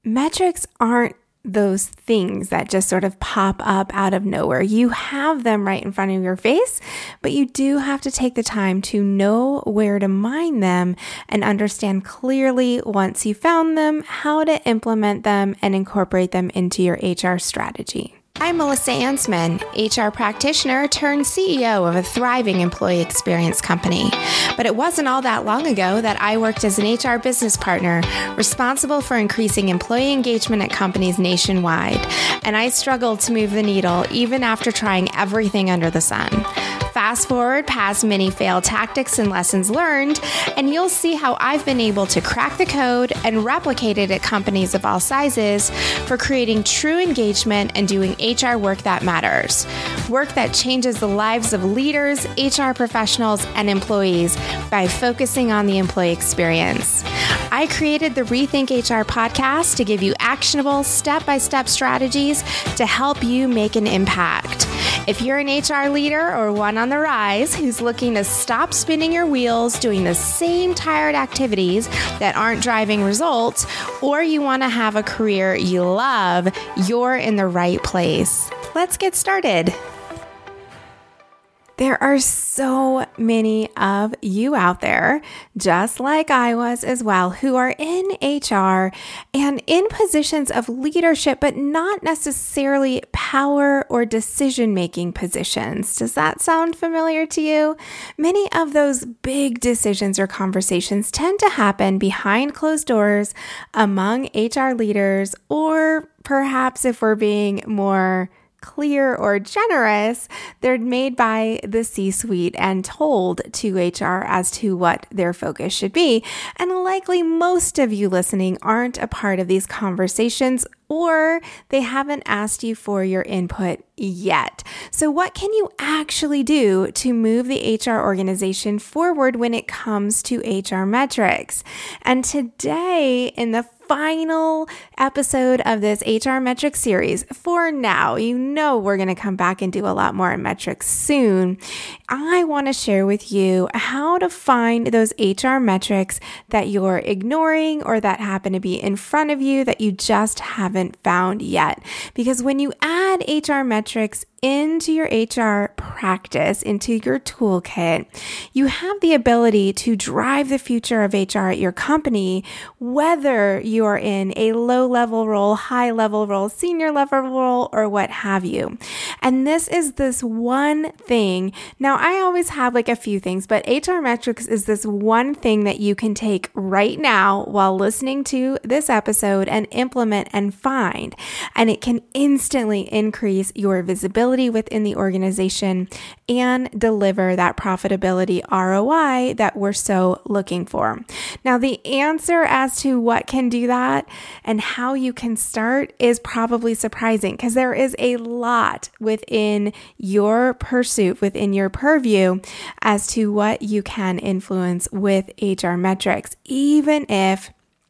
metrics aren't those things that just sort of pop up out of nowhere. You have them right in front of your face, but you do have to take the time to know where to mine them and understand clearly once you found them, how to implement them and incorporate them into your HR strategy. I'm Melissa Ansman, HR practitioner turned CEO of a thriving employee experience company. But it wasn't all that long ago that I worked as an HR business partner responsible for increasing employee engagement at companies nationwide. And I struggled to move the needle even after trying everything under the sun. Fast forward past many failed tactics and lessons learned, and you'll see how I've been able to crack the code and replicate it at companies of all sizes for creating true engagement and doing HR work that matters. Work that changes the lives of leaders, HR professionals, and employees by focusing on the employee experience. I created the Rethink HR podcast to give you actionable step-by-step strategies to help you make an impact. If you're an HR leader or one on the rise who's looking to stop spinning your wheels doing the same tired activities that aren't driving results, or you want to have a career you love, you're in the right place. Let's get started. There are so many of you out there, just like I was as well, who are in HR and in positions of leadership, but not necessarily power or decision-making positions. Does that sound familiar to you? Many of those big decisions or conversations tend to happen behind closed doors among HR leaders, or perhaps if we're being more clear or generous, they're made by the C-suite and told to HR as to what their focus should be. And likely most of you listening aren't a part of these conversations, or they haven't asked you for your input yet. So what can you actually do to move the HR organization forward when it comes to HR metrics? And today, in the final episode of this HR metrics series, for now, you know we're going to come back and do a lot more on metrics soon. I want to share with you how to find those HR metrics that you're ignoring or that happen to be in front of you that you just haven't found yet. Because when you add HR metrics into your HR practice, into your toolkit, you have the ability to drive the future of HR at your company, whether you're in a low-level role, high-level role, senior-level role, or what have you. And this is this one thing. Now, I always have like a few things, but HR metrics is this one thing that you can take right now while listening to this episode and implement and find. And it can instantly increase your visibility within the organization and deliver that profitability ROI that we're so looking for. Now, the answer as to what can do that and how you can start is probably surprising, because there is a lot within your pursuit, within your purview, as to what you can influence with HR metrics, even if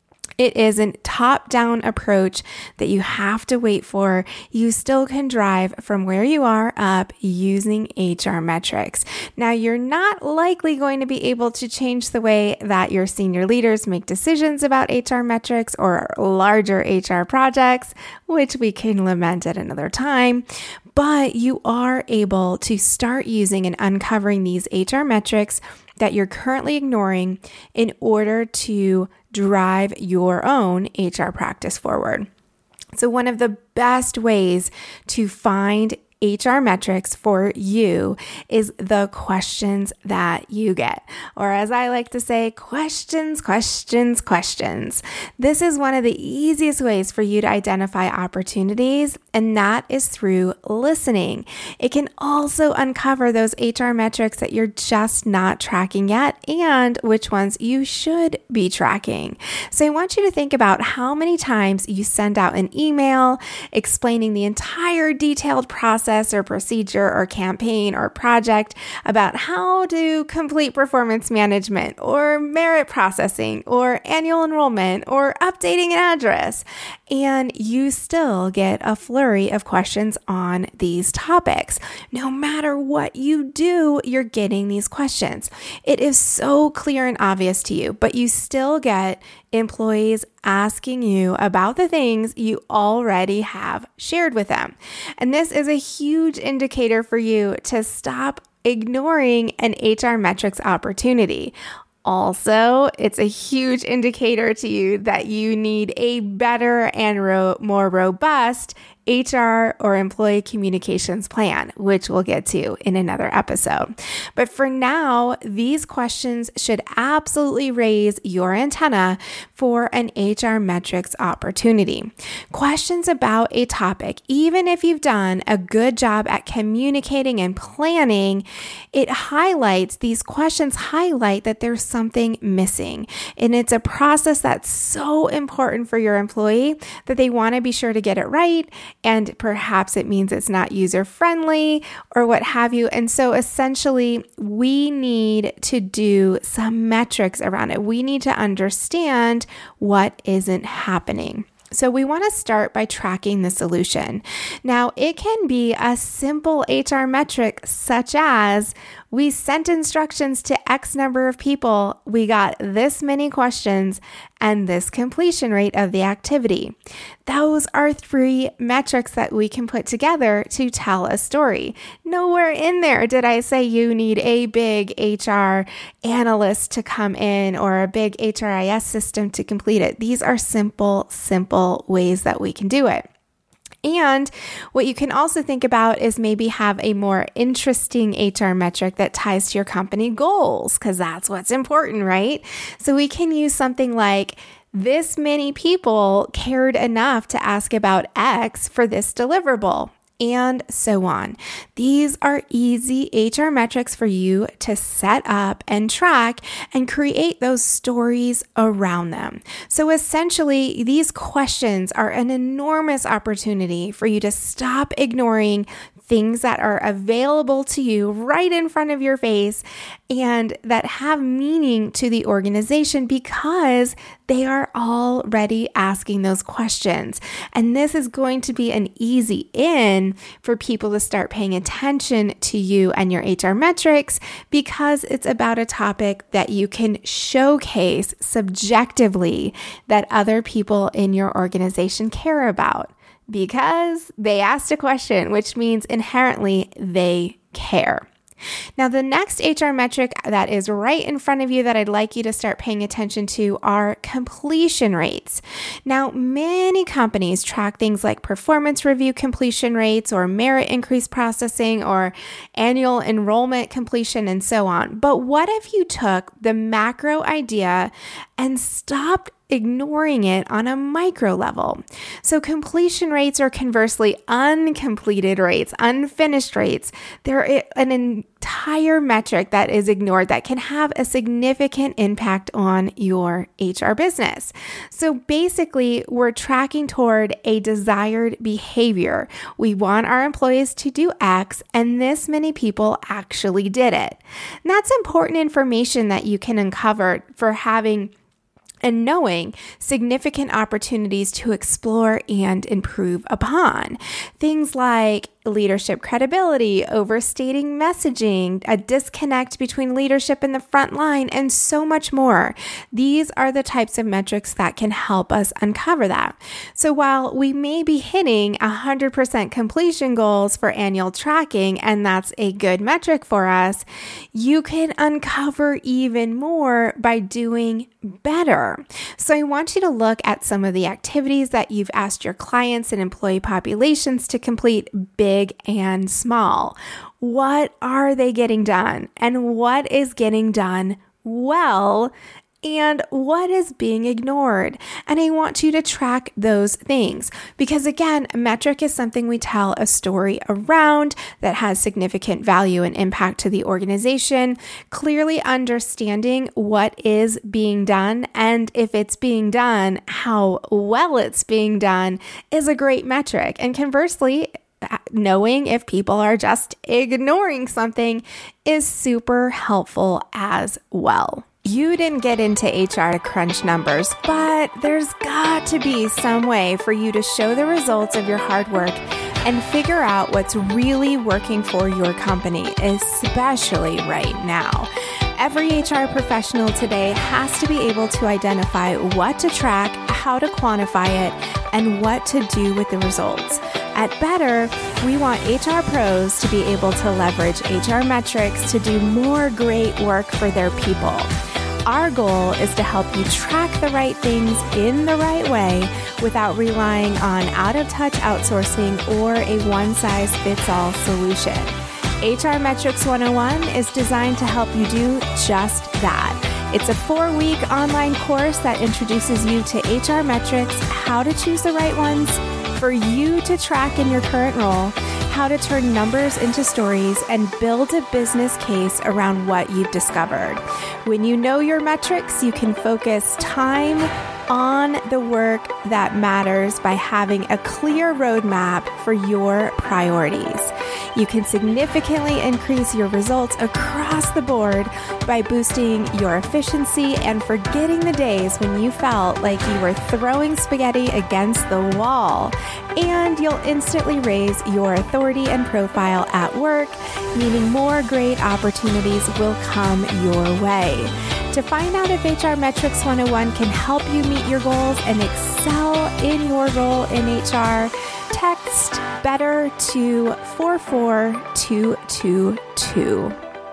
it is a top-down approach that you have to wait for. You still can drive from where you are up using HR metrics. Now, you're not likely going to be able to change the way that your senior leaders make decisions about HR metrics or larger HR projects, which we can lament at another time. But you are able to start using and uncovering these HR metrics that you're currently ignoring in order to drive your own HR practice forward. So one of the best ways to find HR metrics for you is the questions that you get, or as I like to say, questions. This is one of the easiest ways for you to identify opportunities, and that is through listening. It can also uncover those HR metrics that you're just not tracking yet and which ones you should be tracking. So I want you to think about how many times you send out an email explaining the entire detailed process or procedure or campaign or project about how to complete performance management or merit processing or annual enrollment or updating an address. And you still get a flurry of questions on these topics. No matter what you do, you're getting these questions. It is so clear and obvious to you, but you still get employees asking you about the things you already have shared with them. And this is a huge indicator for you to stop ignoring an HR metrics opportunity. Also, it's a huge indicator to you that you need a better and more robust HR or employee communications plan, which we'll get to in another episode. But for now, these questions should absolutely raise your antenna for an HR metrics opportunity. Questions about a topic, even if you've done a good job at communicating and planning, these questions highlight that there's something missing. And it's a process that's so important for your employee that they want to be sure to get it right. And perhaps it means it's not user-friendly or what have you. And so essentially, we need to do some metrics around it. We need to understand what isn't happening. So we want to start by tracking the solution. Now, it can be a simple HR metric such as we sent instructions to X number of people, we got this many questions, and this completion rate of the activity. Those are 3 metrics that we can put together to tell a story. Nowhere in there did I say you need a big HR analyst to come in or a big HRIS system to complete it. These are simple ways that we can do it. And what you can also think about is maybe have a more interesting HR metric that ties to your company goals, because that's what's important, right? So we can use something like, this many people cared enough to ask about X for this deliverable, and so on. These are easy HR metrics for you to set up and track and create those stories around them. So essentially, these questions are an enormous opportunity for you to stop ignoring things that are available to you right in front of your face and that have meaning to the organization because they are already asking those questions. And this is going to be an easy in for people to start paying attention to you and your HR metrics because it's about a topic that you can showcase subjectively that other people in your organization care about. Because they asked a question, which means inherently they care. Now, the next HR metric that is right in front of you that I'd like you to start paying attention to are completion rates. Now, many companies track things like performance review completion rates or merit increase processing or annual enrollment completion and so on. But what if you took the macro idea and stopped ignoring it on a micro level? So completion rates or conversely uncompleted rates, unfinished rates, they're an entire metric that is ignored that can have a significant impact on your HR business. So basically, we're tracking toward a desired behavior. We want our employees to do X, and this many people actually did it. And that's important information that you can uncover for having and knowing significant opportunities to explore and improve upon. Things like leadership credibility, overstating messaging, a disconnect between leadership and the front line, and so much more. These are the types of metrics that can help us uncover that. So while we may be hitting 100% completion goals for annual tracking, and that's a good metric for us, you can uncover even more by doing better. So I want you to look at some of the activities that you've asked your clients and employee populations to complete, big and small. What are they getting done? And what is getting done well? And what is being ignored? And I want you to track those things because, again, a metric is something we tell a story around that has significant value and impact to the organization. Clearly understanding what is being done and if it's being done, how well it's being done is a great metric. And conversely, knowing if people are just ignoring something is super helpful as well. You didn't get into HR to crunch numbers, but there's got to be some way for you to show the results of your hard work and figure out what's really working for your company, especially right now. Every HR professional today has to be able to identify what to track, how to quantify it, and what to do with the results. At Better, we want HR pros to be able to leverage HR metrics to do more great work for their people. Our goal is to help you track the right things in the right way without relying on out-of-touch outsourcing or a one-size-fits-all solution. HR Metrics 101 is designed to help you do just that. It's a 4-week online course that introduces you to HR metrics, how to choose the right ones for you to track in your current role, how to turn numbers into stories, and build a business case around what you've discovered. When you know your metrics, you can focus time on the work that matters by having a clear roadmap for your priorities. You can significantly increase your results across the board by boosting your efficiency and forgetting the days when you felt like you were throwing spaghetti against the wall. And you'll instantly raise your authority and profile at work, meaning more great opportunities will come your way. To find out if HR Metrics 101 can help you meet your goals and excel in your role in HR, text BETTER to 44222.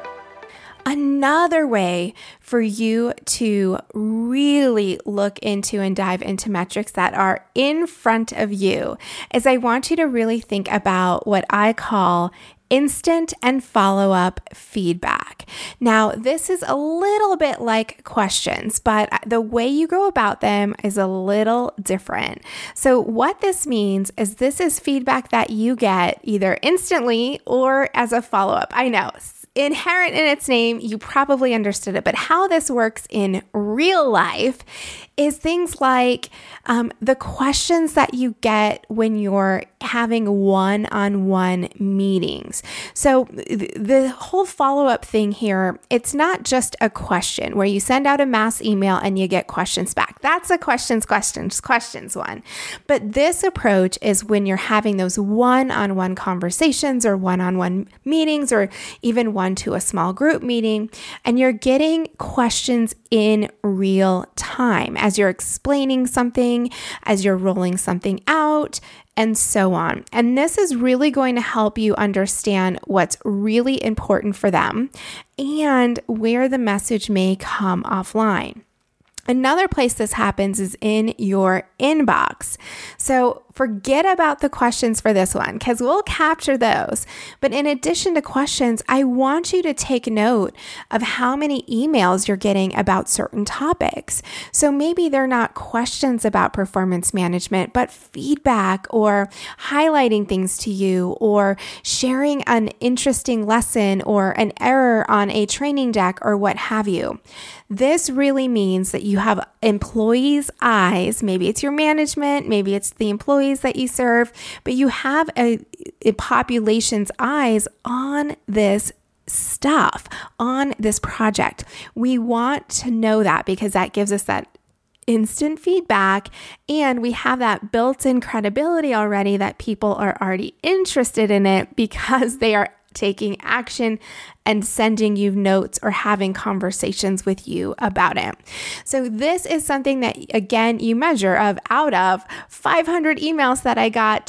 Another way for you to really look into and dive into metrics that are in front of you is I want you to really think about what I call instant and follow-up feedback. Now, this is a little bit like questions, but the way you go about them is a little different. So what this means is this is feedback that you get either instantly or as a follow-up. I know, inherent in its name, you probably understood it, but how this works in real life is things like the questions that you get when you're having one-on-one meetings. So the whole follow-up thing here, it's not just a question where you send out a mass email and you get questions back. That's a questions one. But this approach is when you're having those one-on-one conversations or one-on-one meetings or even one to a small group meeting, and you're getting questions in real time as you're explaining something, as you're rolling something out, and so on. And this is really going to help you understand what's really important for them and where the message may come offline. Another place this happens is in your inbox. So forget about the questions for this one because we'll capture those. But in addition to questions, I want you to take note of how many emails you're getting about certain topics. So maybe they're not questions about performance management, but feedback or highlighting things to you or sharing an interesting lesson or an error on a training deck or what have you. This really means that you have employees' eyes. Maybe it's your management, maybe it's the employees that you serve, but you have a population's eyes on this stuff, on this project. We want to know that because that gives us that instant feedback and we have that built-in credibility already that people are already interested in it because they are taking action and sending you notes or having conversations with you about it. So this is something that, again, you measure of out of 500 emails that I got,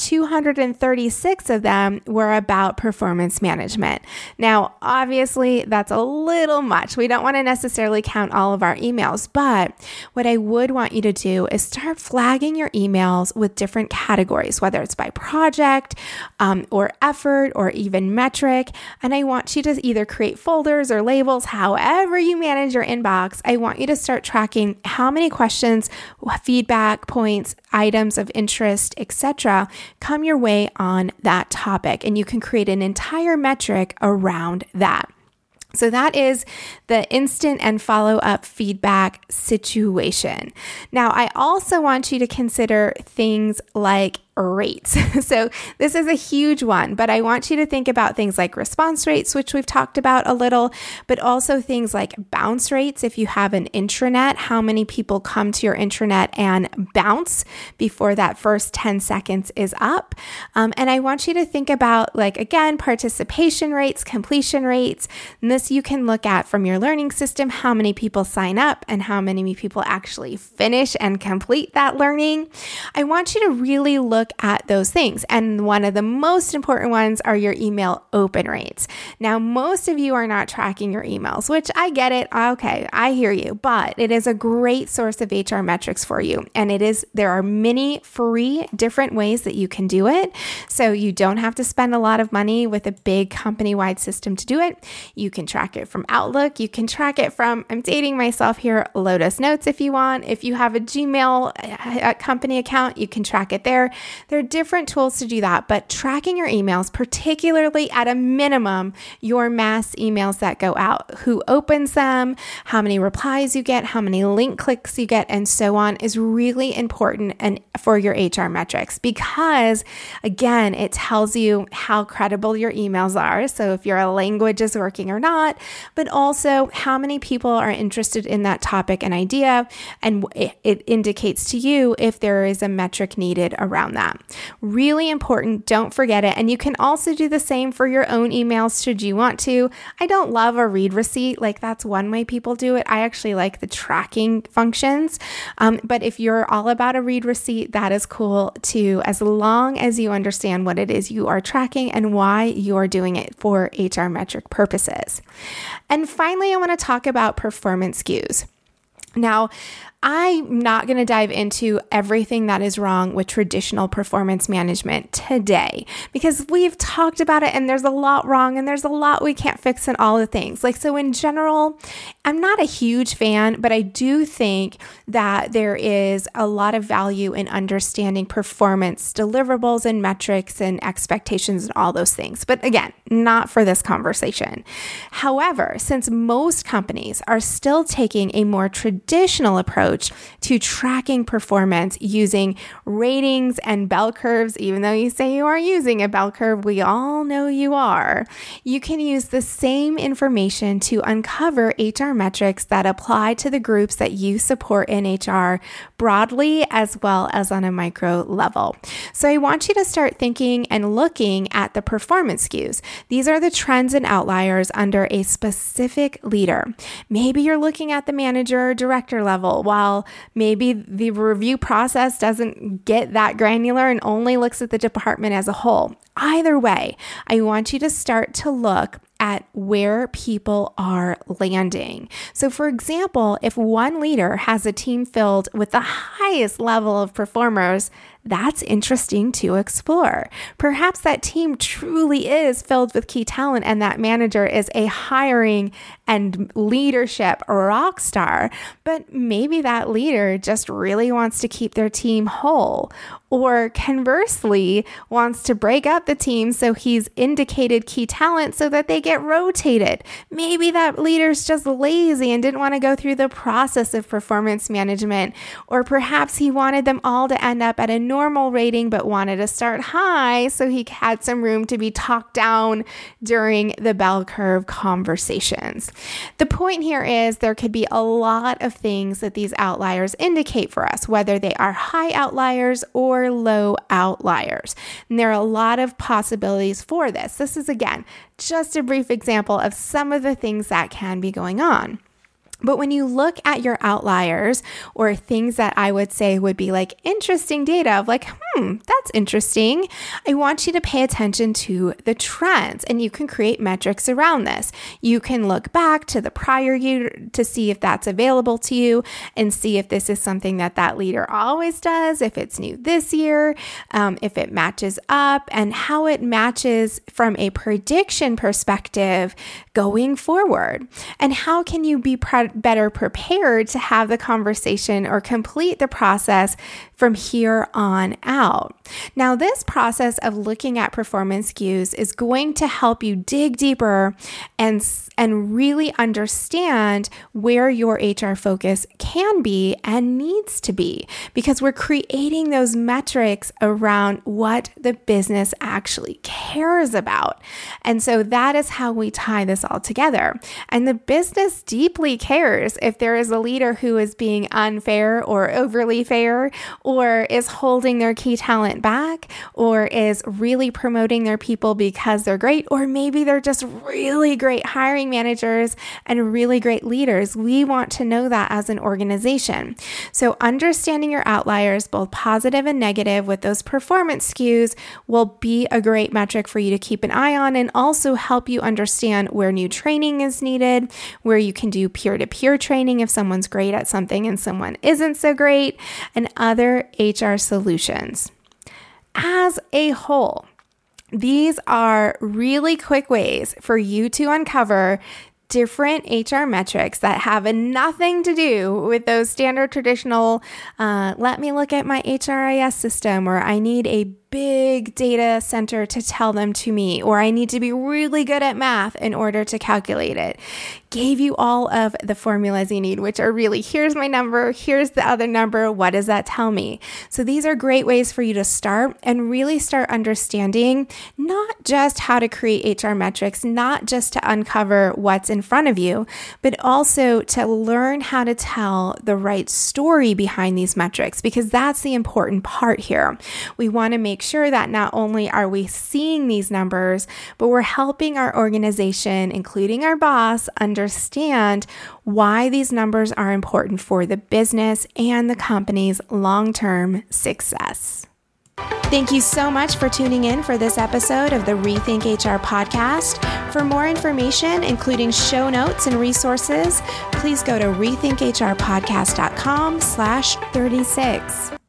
236 of them were about performance management. Now, obviously, that's a little much. We don't want to necessarily count all of our emails, but what I would want you to do is start flagging your emails with different categories, whether it's by project or effort or even metric. And I want you to either create folders or labels, however you manage your inbox. I want you to start tracking how many questions, feedback points, items of interest, etc. come your way on that topic. And you can create an entire metric around that. So that is the instant and follow-up feedback situation. Now, I also want you to consider things like rates. So this is a huge one, but I want you to think about things like response rates, which we've talked about a little, but also things like bounce rates. If you have an intranet, how many people come to your intranet and bounce before that first 10 seconds is up? And I want you to think about, like, again, participation rates, completion rates. And this you can look at from your learning system, how many people sign up and how many people actually finish and complete that learning. I want you to really look at those things. And one of the most important ones are your email open rates. Now, most of you are not tracking your emails, which I get it. Okay, I hear you, but it is a great source of HR metrics for you. And there are many free different ways that you can do it. So you don't have to spend a lot of money with a big company-wide system to do it. You can track it from Outlook. You can track it from, I'm dating myself here, Lotus Notes if you want. If you have a Gmail company account, you can track it there. There are different tools to do that, but tracking your emails, particularly at a minimum, your mass emails that go out, who opens them, how many replies you get, how many link clicks you get, and so on, is really important and for your HR metrics, because again, it tells you how credible your emails are. So if your language is working or not, but also how many people are interested in that topic and idea, and it indicates to you if there is a metric needed around that. Really important. Don't forget it. And you can also do the same for your own emails should you want to. I don't love a read receipt. Like, that's one way people do it. I actually like the tracking functions. But if you're all about a read receipt, that is cool too, as long as you understand what it is you are tracking and why you're doing it for HR metric purposes. And finally, I want to talk about performance skews. Now, I'm not going to dive into everything that is wrong with traditional performance management today, because we've talked about it and there's a lot wrong and there's a lot we can't fix in all the things. Like, so in general, I'm not a huge fan, but I do think that there is a lot of value in understanding performance deliverables and metrics and expectations and all those things. But again, not for this conversation. However, since most companies are still taking a more traditional approach to tracking performance using ratings and bell curves, even though you say you are using a bell curve, we all know you are. You can use the same information to uncover HR metrics that apply to the groups that you support in HR broadly as well as on a micro level. So I want you to start thinking and looking at the performance skews. These are the trends and outliers under a specific leader. Maybe you're looking at the manager or director level, while maybe the review process doesn't get that granular and only looks at the department as a whole. Either way, I want you to start to look at where people are landing. So for example, if one leader has a team filled with the highest level of performers, that's interesting to explore. Perhaps that team truly is filled with key talent and that manager is a hiring and leadership rock star, but maybe that leader just really wants to keep their team whole, or conversely wants to break up the team so he's indicated key talent so that they get rotated. Maybe that leader's just lazy and didn't want to go through the process of performance management, or perhaps he wanted them all to end up at a normal rating but wanted to start high so he had some room to be talked down during the bell curve conversations. The point here is there could be a lot of things that these outliers indicate for us, whether they are high outliers or low outliers. And there are a lot of possibilities for this. This is, again, just a brief example of some of the things that can be going on. But when you look at your outliers, or things that I would say would be like interesting data of like, that's interesting, I want you to pay attention to the trends, and you can create metrics around this. You can look back to the prior year to see if that's available to you and see if this is something that leader always does, if it's new this year, if it matches up, and how it matches from a prediction perspective going forward. And how can you be somewhat better prepared to have the conversation or complete the process from here on out. Now, this process of looking at performance cues is going to help you dig deeper and really understand where your HR focus can be and needs to be, because we're creating those metrics around what the business actually cares about. And so that is how we tie this all together. And the business deeply cares if there is a leader who is being unfair or overly fair, or is holding their key talent back, or is really promoting their people because they're great, or maybe they're just really great hiring managers and really great leaders. We want to know that as an organization. So understanding your outliers, both positive and negative, with those performance cues will be a great metric for you to keep an eye on, and also help you understand where new training is needed, where you can do peer-to-peer training if someone's great at something and someone isn't so great, and other HR solutions. As a whole, these are really quick ways for you to uncover different HR metrics that have nothing to do with those standard traditional, let me look at my HRIS system, or I need a big data center to tell them to me, or I need to be really good at math in order to calculate it. Gave you all of the formulas you need, which are really, here's my number, here's the other number, what does that tell me? So these are great ways for you to start and really start understanding not just how to create HR metrics, not just to uncover what's in front of you, but also to learn how to tell the right story behind these metrics, because that's the important part here. We want to make sure that not only are we seeing these numbers, but we're helping our organization, including our boss, understand why these numbers are important for the business and the company's long-term success. Thank you so much for tuning in for this episode of the Rethink HR podcast. For more information, including show notes and resources, please go to rethinkhrpodcast.com/36.